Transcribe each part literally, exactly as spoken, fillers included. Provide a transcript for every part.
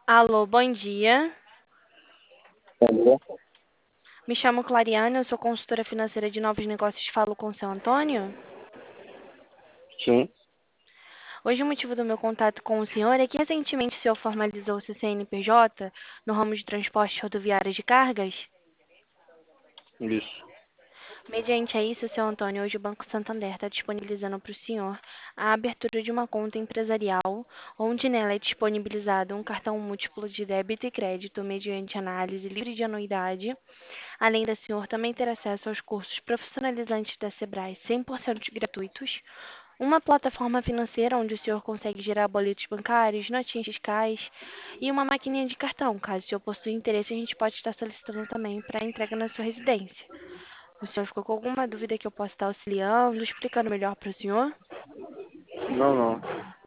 Alô, bom dia. Entendeu? Me chamo Clariane, eu sou consultora financeira de novos negócios. Falo com o seu Antônio. Sim, Hoje o motivo do meu contato com o senhor é que recentemente o senhor formalizou seu C N P J no ramo de transporte rodoviário de cargas. isso. Mediante a isso, seu Antônio, hoje o Banco Santander está disponibilizando para o senhor a abertura de uma conta empresarial, onde nela é disponibilizado um cartão múltiplo de débito e crédito mediante análise livre de anuidade. Além do senhor também ter acesso aos cursos profissionalizantes da Sebrae cem por cento gratuitos, uma plataforma financeira onde o senhor consegue gerar boletos bancários, notinhas fiscais e uma maquininha de cartão. Caso o senhor possua interesse, a gente pode estar solicitando também para entrega na sua residência. O senhor ficou com alguma dúvida que eu possa estar auxiliando, explicando melhor para o senhor? Não, não.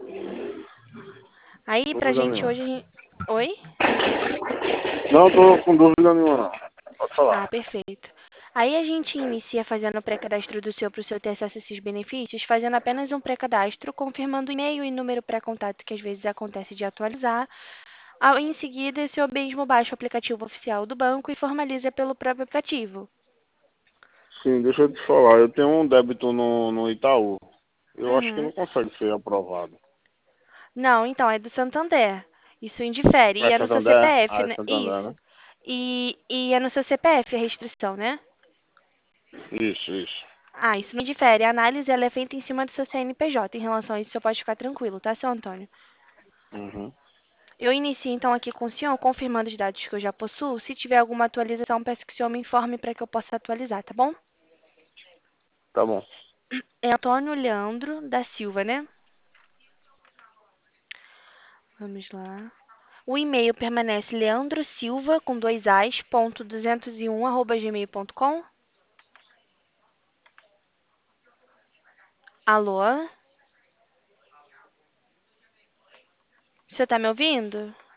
Aí, pra Dúvida gente nenhuma. hoje... a gen- Oi? Não tô com dúvida nenhuma, não. Pode Ah, falar. perfeito. Aí a gente inicia fazendo o pré-cadastro do senhor para o senhor ter acesso a esses benefícios, fazendo apenas um pré-cadastro, confirmando e-mail e número pré-contato, que às vezes acontece de atualizar. Ao, em seguida, o senhor mesmo baixa o aplicativo oficial do banco e formaliza pelo próprio aplicativo. Sim, deixa eu te falar. Eu tenho um débito no, no Itaú. Eu acho que Uhum. não consegue ser aprovado. Não, então, é do Santander. Isso indifere. E É é no seu Santander? C P F, Ah, é né? Santander, Isso. né? E, e é no seu C P F a restrição, né? Isso, isso. Ah, isso não difere. A análise ela é feita em cima do seu C N P J. Em relação a isso, você pode ficar tranquilo, tá, seu Antônio? Uhum. Eu inicio então aqui com o senhor, confirmando os dados que eu já possuo. Se tiver alguma atualização, peço que o senhor me informe para que eu possa atualizar, tá bom? Tá bom. É Antônio Leandro da Silva, né? Vamos lá. O e-mail permanece leandro silva com dois as, ponto duzentos e um, arroba gmail ponto com. Alô? Você tá me ouvindo?